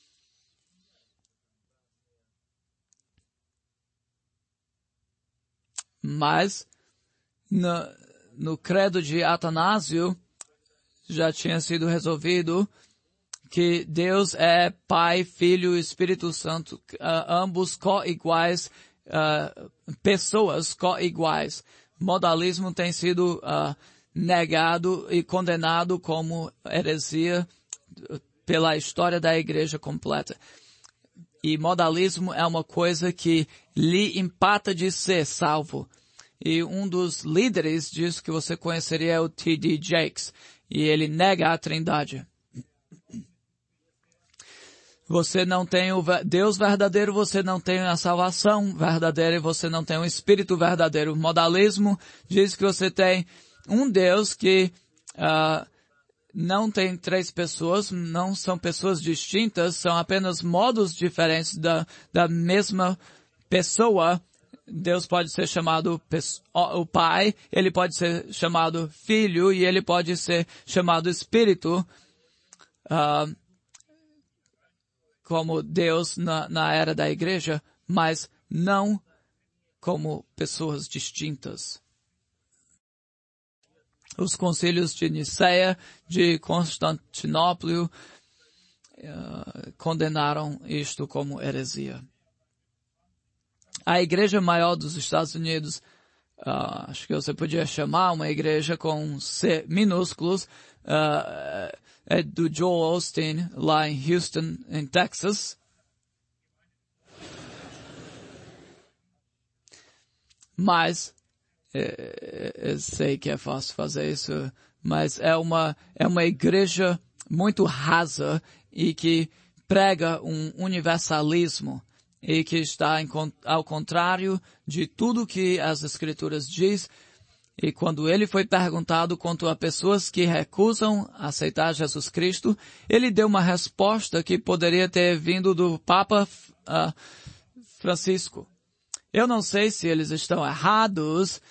Mas, no credo de Atanásio, já tinha sido resolvido que Deus é Pai, Filho e Espírito Santo, ambos co-iguais, pessoas co-iguais. Modalismo tem sido negado e condenado como heresia pela história da igreja completa. E modalismo é uma coisa que lhe empata de ser salvo. E um dos líderes disso que você conheceria é o T.D. Jakes. E ele nega a Trindade. Você não tem o Deus verdadeiro, você não tem a salvação verdadeira e você não tem o Espírito verdadeiro. O modalismo diz que você tem um Deus que não tem 3 pessoas, não são pessoas distintas, são apenas modos diferentes da mesma pessoa. Deus pode ser chamado o Pai, ele pode ser chamado Filho e ele pode ser chamado Espírito, como Deus na era da igreja, mas não como pessoas distintas. Os concílios de Niceia, de Constantinopla, condenaram isto como heresia. A igreja maior dos Estados Unidos, acho que você podia chamar uma igreja com C minúsculos, é do Joel Osteen, lá em Houston, em Texas. Mas, eu sei que é fácil fazer isso, mas é uma igreja muito rasa e que prega um universalismo e que está ao contrário de tudo que as Escrituras diz. E quando ele foi perguntado quanto a pessoas que recusam aceitar Jesus Cristo, ele deu uma resposta que poderia ter vindo do Papa Francisco. Eu não sei se eles estão errados.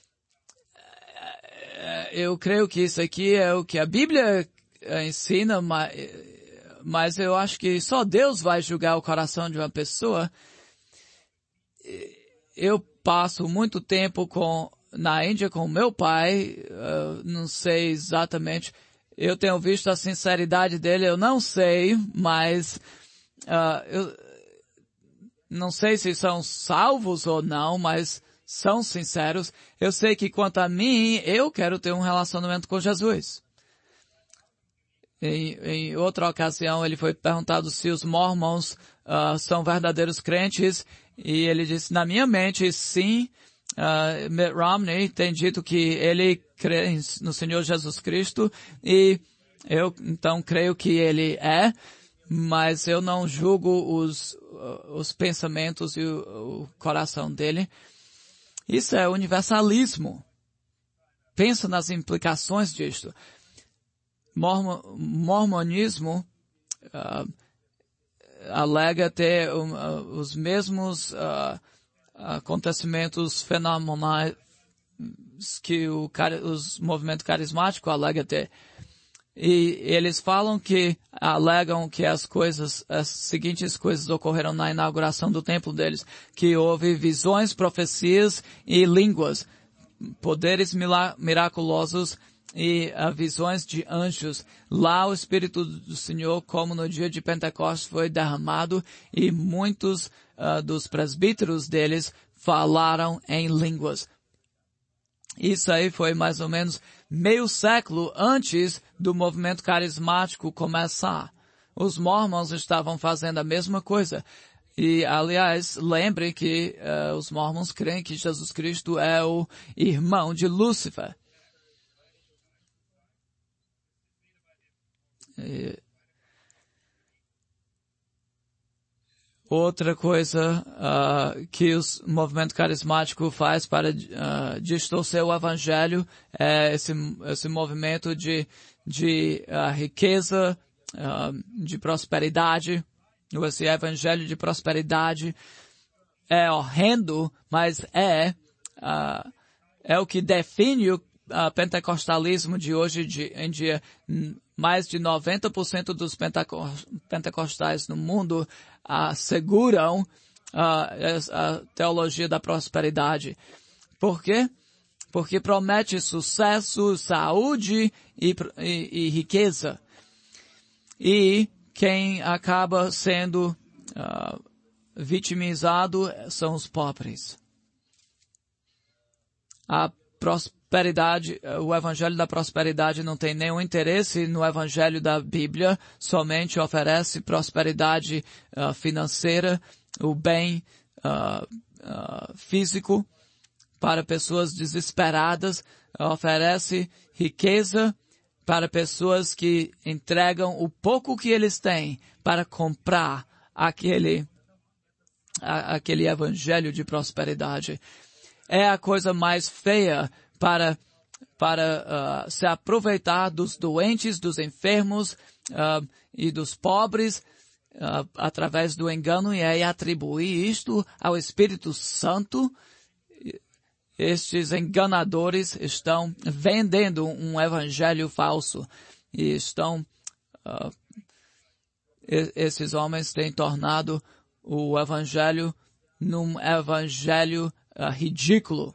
Eu creio que isso aqui é o que a Bíblia ensina, mas eu acho que só Deus vai julgar o coração de uma pessoa. Eu passo muito tempo na Índia com meu pai, não sei exatamente, eu tenho visto a sinceridade dele, eu não sei, mas eu não sei se são salvos ou não, mas são sinceros. Eu sei que quanto a mim, eu quero ter um relacionamento com Jesus. Em outra ocasião, ele foi perguntado se os mormons são verdadeiros crentes, e ele disse, na minha mente, sim. Mitt Romney tem dito que ele crê no Senhor Jesus Cristo e eu então creio que ele é, mas eu não julgo os pensamentos e o coração dele. Isso é universalismo. Pensa nas implicações disto. Mormonismo alega ter os mesmos acontecimentos fenomenais que os movimentos carismáticos alegam ter. E eles alegam que as seguintes coisas ocorreram na inauguração do templo deles, que houve visões, profecias e línguas, poderes miraculosos e visões de anjos. Lá o Espírito do Senhor, como no dia de Pentecostes, foi derramado e muitos dos presbíteros deles falaram em línguas. Isso aí foi mais ou menos meio século antes do movimento carismático começar. Os mormons estavam fazendo a mesma coisa. E, aliás, lembrem que os mormons creem que Jesus Cristo é o irmão de Lúcifer. Outra coisa que o movimento carismático faz para distorcer o evangelho é esse movimento de riqueza, de prosperidade. Esse evangelho de prosperidade é horrendo, mas é o que define o pentecostalismo de hoje em dia. Mais de 90% dos pentecostais no mundo asseguram a teologia da prosperidade. Por quê? Porque promete sucesso, saúde e riqueza. E quem acaba sendo vitimizado são os pobres. A prosperidade, o evangelho da prosperidade não tem nenhum interesse no evangelho da Bíblia, somente oferece prosperidade financeira, o bem físico para pessoas desesperadas, oferece riqueza para pessoas que entregam o pouco que eles têm para comprar aquele evangelho de prosperidade. É a coisa mais feia para se aproveitar dos doentes, dos enfermos e dos pobres através do engano e atribuir isto ao Espírito Santo. Estes enganadores estão vendendo um evangelho falso e esses homens têm tornado o evangelho num evangelho ridículo.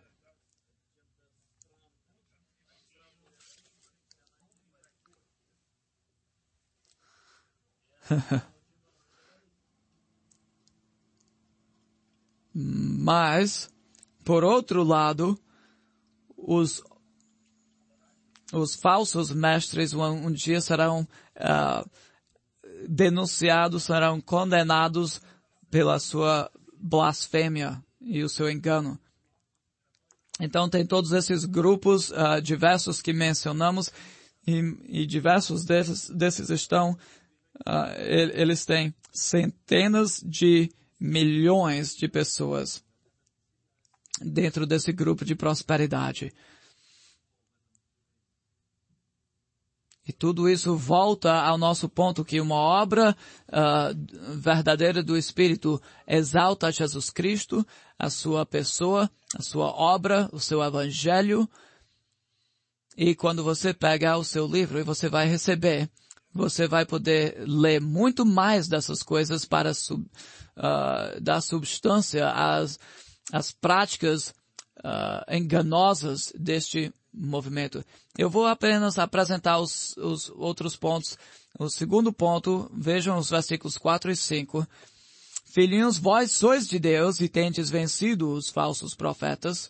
Mas, por outro lado, os falsos mestres um dia serão denunciados, serão condenados pela sua blasfêmia e o seu engano. Então tem todos esses grupos diversos que mencionamos e diversos desses estão, eles têm centenas de milhões de pessoas dentro desse grupo de prosperidade. E tudo isso volta ao nosso ponto que uma obra verdadeira do Espírito exalta Jesus Cristo, a sua pessoa, a sua obra, o seu evangelho. E quando você pegar o seu livro e você vai receber, você vai poder ler muito mais dessas coisas para dar substância às práticas enganosas deste movimento. Eu vou apenas apresentar os outros pontos. O segundo ponto, vejam os versículos 4 e 5. Filhinhos, vós sois de Deus e tendes vencido os falsos profetas,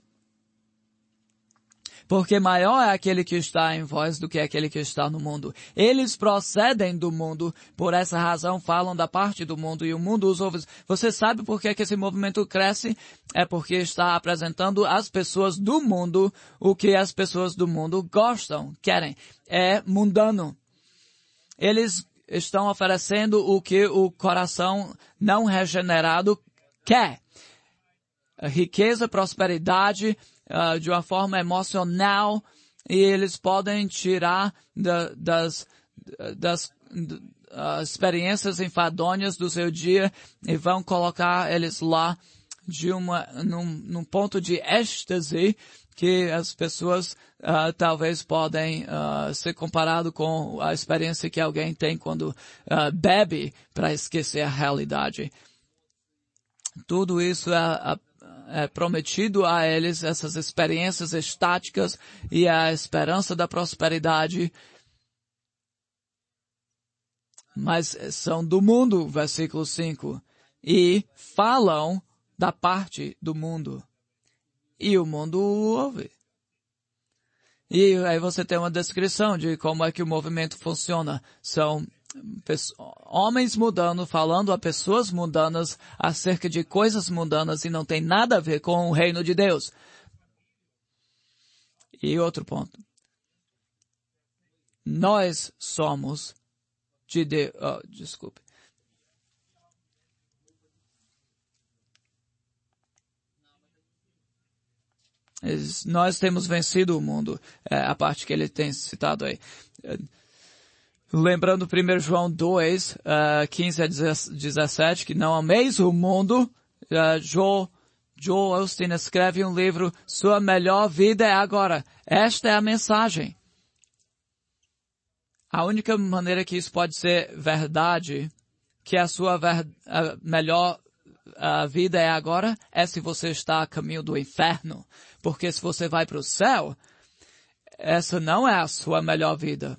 porque maior é aquele que está em vós do que aquele que está no mundo. Eles procedem do mundo, por essa razão falam da parte do mundo e o mundo os ouve. Você sabe por que esse movimento cresce? É porque está apresentando às pessoas do mundo o que as pessoas do mundo gostam, querem. É mundano. Eles estão oferecendo o que o coração não regenerado quer. Riqueza, prosperidade, de uma forma emocional, e eles podem tirar das experiências enfadonhas do seu dia e vão colocar eles lá num ponto de êxtase que as pessoas talvez podem ser comparado com a experiência que alguém tem quando bebe para esquecer a realidade. Tudo isso é prometido a eles, essas experiências estáticas e a esperança da prosperidade, mas são do mundo, versículo 5, e falam da parte do mundo. E o mundo ouve. E aí você tem uma descrição de como é que o movimento funciona. São homens mudando, falando a pessoas mundanas acerca de coisas mundanas e não tem nada a ver com o reino de Deus. E outro ponto. Nós somos de Deus. Desculpe. Nós temos vencido o mundo. A parte que ele tem citado aí. Lembrando 1 João 2, 15 a 17, que não ameis o mundo. Joel Osteen escreve um livro, Sua Melhor Vida é Agora. Esta é a mensagem. A única maneira que isso pode ser verdade, que a sua melhor vida é agora, é se você está a caminho do inferno. Porque se você vai para o céu, essa não é a sua melhor vida.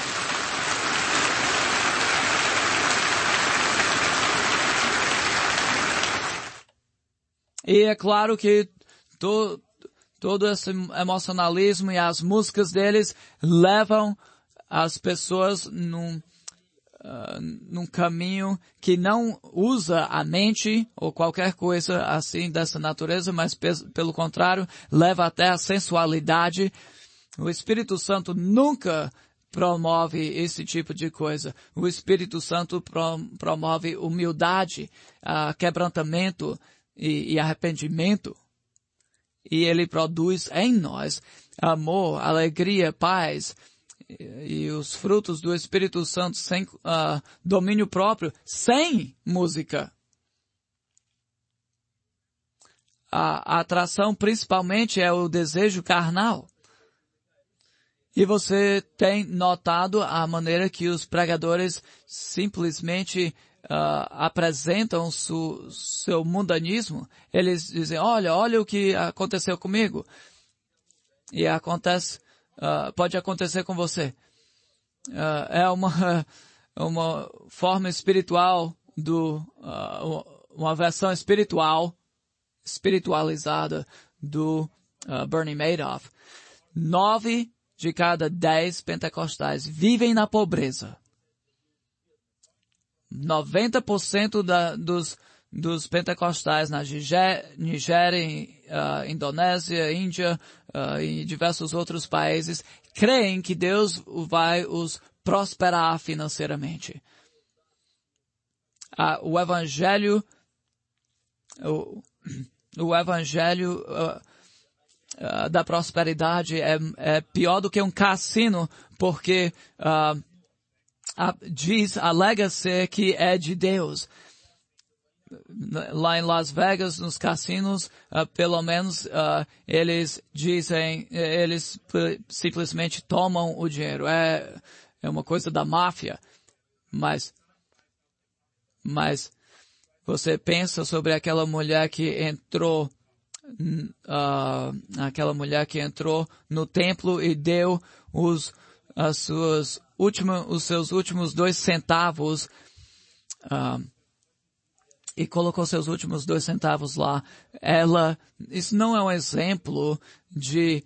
E é claro que todo esse emocionalismo e as músicas deles levam as pessoas num caminho que não usa a mente ou qualquer coisa assim dessa natureza, mas pelo contrário, leva até a sensualidade. O Espírito Santo nunca promove esse tipo de coisa. O Espírito Santo promove humildade, quebrantamento e arrependimento. E ele produz em nós amor, alegria, paz, e os frutos do Espírito Santo sem domínio próprio, sem música. A atração principalmente é o desejo carnal. E você tem notado a maneira que os pregadores simplesmente apresentam seu mundanismo. Eles dizem, olha o que aconteceu comigo. E pode acontecer com você. É uma forma espiritual uma versão espiritualizada do Bernie Madoff. 9 de cada 10 pentecostais vivem na pobreza. 90% dos pentecostais na Nigéria, Indonésia, Índia e diversos outros países creem que Deus vai os prosperar financeiramente. O evangelho da prosperidade é pior do que um cassino, porque alega ser que é de Deus. Lá em Las Vegas, nos cassinos, pelo menos, eles simplesmente tomam o dinheiro. É uma coisa da máfia. Mas você pensa sobre aquela mulher que entrou no templo e deu os seus últimos 2 centavos, e colocou seus últimos 2 centavos lá. Isso não é um exemplo de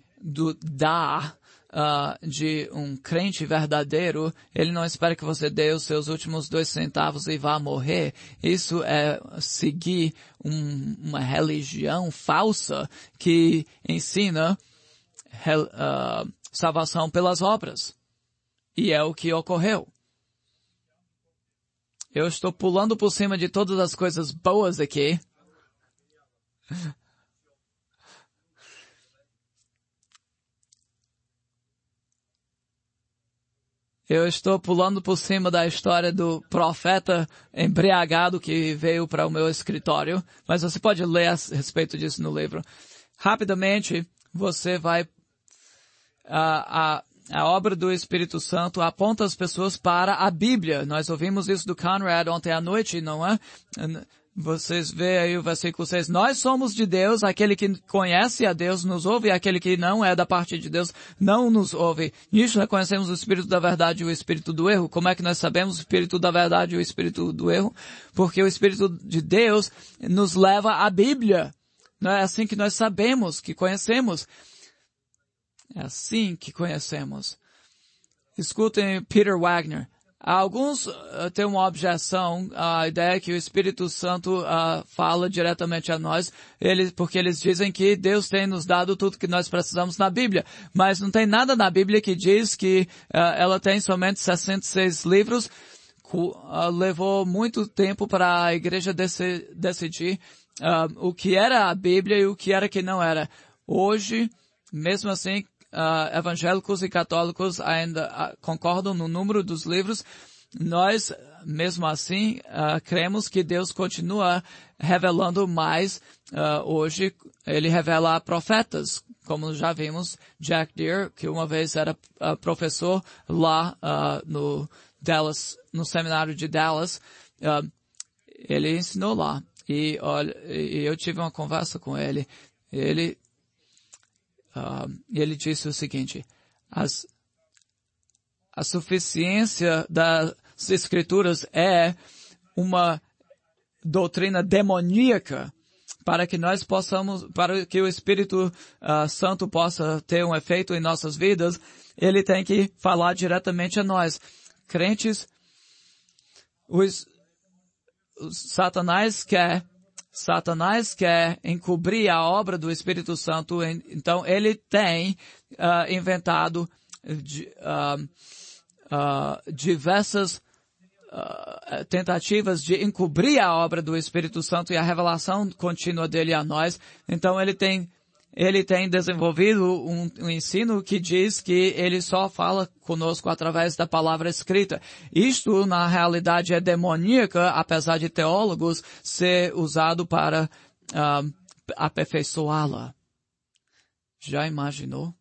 um crente verdadeiro. Ele não espera que você dê os seus últimos 2 centavos e vá morrer. Isso é seguir uma religião falsa que ensina salvação pelas obras. E é o que ocorreu. Eu estou pulando por cima de todas as coisas boas aqui. Eu estou pulando por cima da história do profeta embriagado que veio para o meu escritório, mas você pode ler a respeito disso no livro. Rapidamente, você vai... A obra do Espírito Santo aponta as pessoas para a Bíblia. Nós ouvimos isso do Conrad ontem à noite, não é? Vocês veem aí o versículo 6. Nós somos de Deus, aquele que conhece a Deus nos ouve, e aquele que não é da parte de Deus não nos ouve. Nisso nós conhecemos o Espírito da verdade e o Espírito do erro. Como é que nós sabemos o Espírito da verdade e o Espírito do erro? Porque o Espírito de Deus nos leva à Bíblia. Não é assim que nós sabemos, que conhecemos. É assim que conhecemos. Escutem Peter Wagner. Alguns têm uma objeção à ideia que o Espírito Santo fala diretamente a nós, porque eles dizem que Deus tem nos dado tudo que nós precisamos na Bíblia. Mas não tem nada na Bíblia que diz que ela tem somente 66 livros. Levou muito tempo para a igreja decidir o que era a Bíblia e o que era que não era. Hoje, mesmo assim, evangélicos e católicos ainda concordam no número dos livros. Nós, mesmo assim, cremos que Deus continua revelando mais. Hoje, Ele revela a profetas, como já vimos, Jack Deere, que uma vez era professor lá no seminário de Dallas, ele ensinou lá. E eu tive uma conversa com ele. Ele disse o seguinte: a suficiência das Escrituras é uma doutrina demoníaca para que nós possamos, para que o Espírito Santo possa ter um efeito em nossas vidas. Ele tem que falar diretamente a nós. Crentes, Satanás quer encobrir a obra do Espírito Santo, então ele tem inventado diversas tentativas de encobrir a obra do Espírito Santo e a revelação contínua dele a nós. Então ele tem desenvolvido um ensino que diz que ele só fala conosco através da palavra escrita. Isto, na realidade, é demoníaca, apesar de teólogos ser usado para aperfeiçoá-la. Já imaginou?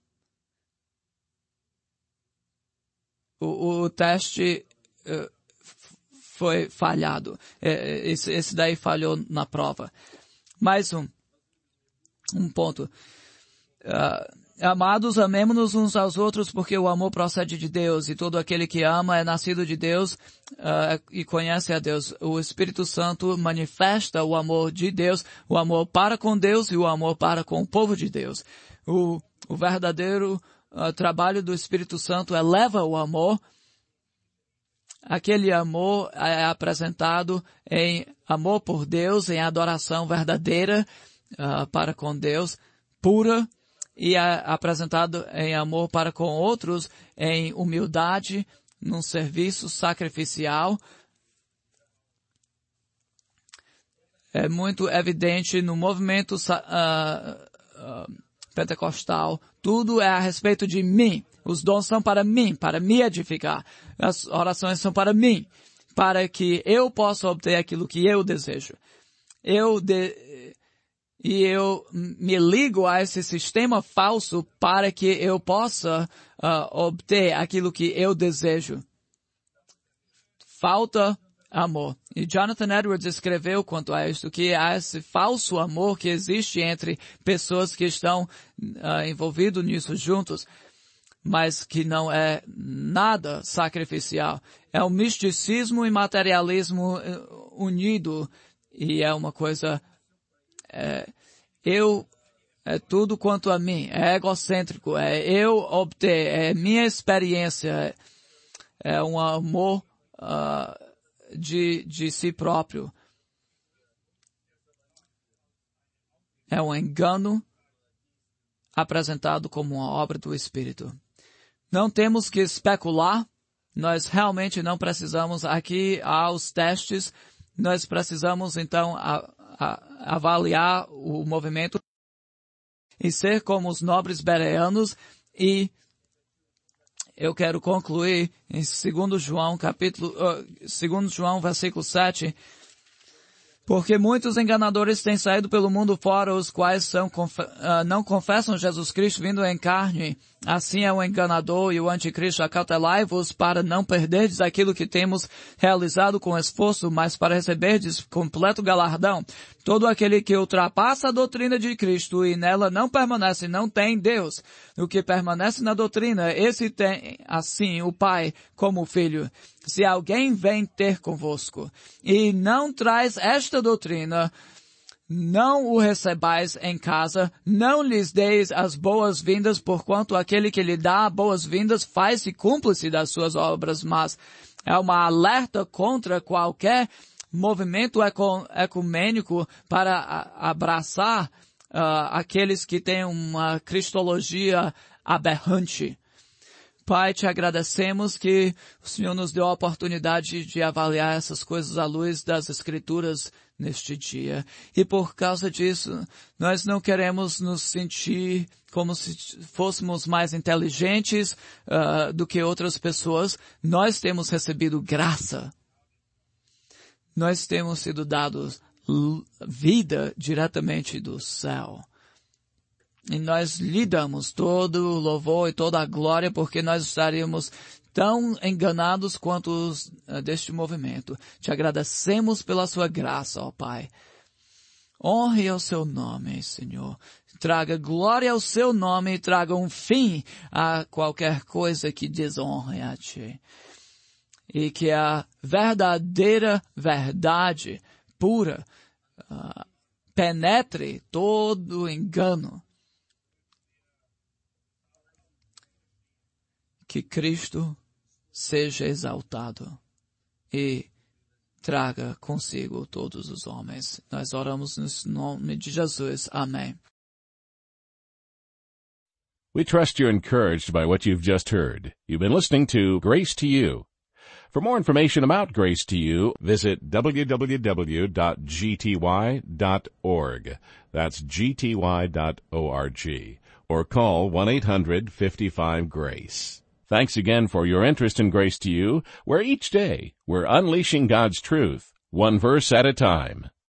O teste foi falhado. Esse daí falhou na prova. Mais um ponto. Amados, amemo-nos uns aos outros, porque o amor procede de Deus, e todo aquele que ama é nascido de Deus e conhece a Deus. O Espírito Santo manifesta o amor de Deus, o amor para com Deus e o amor para com o povo de Deus. O verdadeiro trabalho do Espírito Santo eleva o amor. Aquele amor é apresentado em amor por Deus, em adoração verdadeira para com Deus, pura, e é apresentado em amor para com outros, em humildade, num serviço sacrificial. É muito evidente no movimento pentecostal. Tudo é a respeito de mim. Os dons são para mim, para me edificar. As orações são para mim, para que eu possa obter aquilo que eu desejo. E eu me ligo a esse sistema falso para que eu possa obter aquilo que eu desejo. Falta amor. E Jonathan Edwards escreveu quanto a isso, que há esse falso amor que existe entre pessoas que estão envolvidos nisso juntos, mas que não é nada sacrificial. É um misticismo e materialismo unido, e é uma coisa... é tudo quanto a mim, é egocêntrico, é eu obter, é minha experiência, é um amor de si próprio. É um engano apresentado como uma obra do Espírito. Não temos que especular, nós realmente não precisamos, aqui há os testes, nós precisamos então avaliar o movimento e ser como os nobres bereanos e eu quero concluir em 2 João, 2 João, versículo 7, porque muitos enganadores têm saído pelo mundo fora, os quais não confessam Jesus Cristo vindo em carne. Assim é o enganador e o anticristo. Acautelai-vos para não perderdes aquilo que temos realizado com esforço, mas para receberdes completo galardão. Todo aquele que ultrapassa a doutrina de Cristo e nela não permanece, não tem Deus. O que permanece na doutrina, esse tem, assim, o Pai como o Filho. Se alguém vem ter convosco e não traz esta doutrina, não o recebais em casa, não lhes deis as boas-vindas, porquanto aquele que lhe dá boas-vindas faz-se cúmplice das suas obras, mas é uma alerta contra qualquer movimento ecumênico para abraçar aqueles que têm uma cristologia aberrante. Pai, te agradecemos que o Senhor nos deu a oportunidade de avaliar essas coisas à luz das Escrituras neste dia. E por causa disso, nós não queremos nos sentir como se fôssemos mais inteligentes do que outras pessoas. Nós temos recebido graça. Nós temos sido dados vida diretamente do céu. E nós lhe damos todo o louvor e toda a glória, porque nós estaríamos tão enganados quanto os deste movimento. Te agradecemos pela sua graça, ó Pai. Honre ao seu nome, Senhor. Traga glória ao seu nome e traga um fim a qualquer coisa que desonre a Ti. E que a verdadeira verdade pura penetre todo o engano. Que Cristo seja exaltado e traga consigo todos os homens. Nós oramos no nome de Jesus. Amém. We trust you're encouraged by what you've just heard. You've been listening to Grace to You. For more information about Grace to You, visit www.gty.org. That's gty.org. Or call 1-800-55-GRACE. Thanks again for your interest in Grace to You, where each day we're unleashing God's truth, one verse at a time.